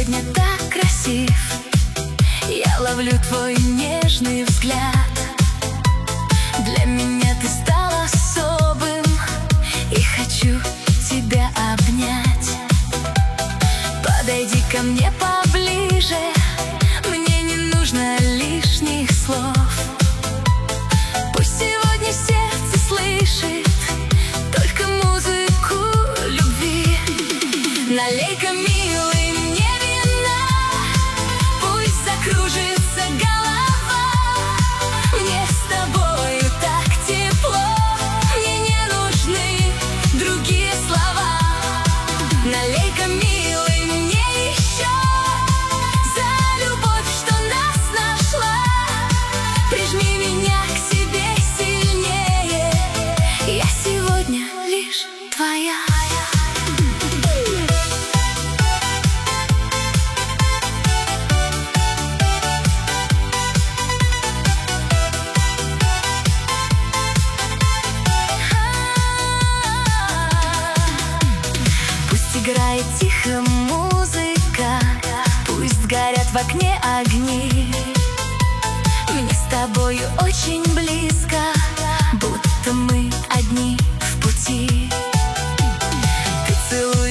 сегодня так красив. Я ловлю твой нежный взгляд. Для меня ты стал особым, и хочу тебя обнять. Подойди ко мне поближе, мне не нужно лишних слов. Пусть сегодня сердце слышит только музыку любви. Налей-ка, милый, мне вина, пусть закружится голова. Мне с тобою так тепло, мне не нужны другие слова. Налей-ка, милый, мне еще за любовь, что нас нашла. Прижми меня к себе сильнее, я сегодня лишь твоя. Играет тихо музыка, пусть сгорят в окне огни. Мне с тобою очень близко, будто мы одни в пути. Ты целуешь